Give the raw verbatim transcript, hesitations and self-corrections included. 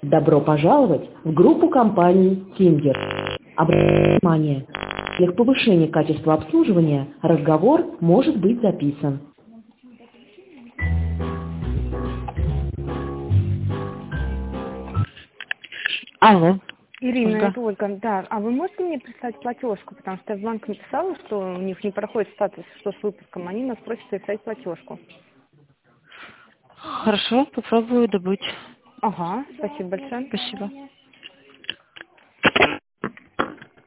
Добро пожаловать в группу компаний Kinder. Обратите внимание, в целях повышения качества обслуживания разговор может быть записан. Алло. Ирина, Ольга. это Ольга, да. А вы можете мне прислать платежку? Потому что я в банк написала, что у них не проходит статус, что с выпуском. Они нас просят прислать платежку. Хорошо, попробую добыть. Ага, спасибо большое. Спасибо.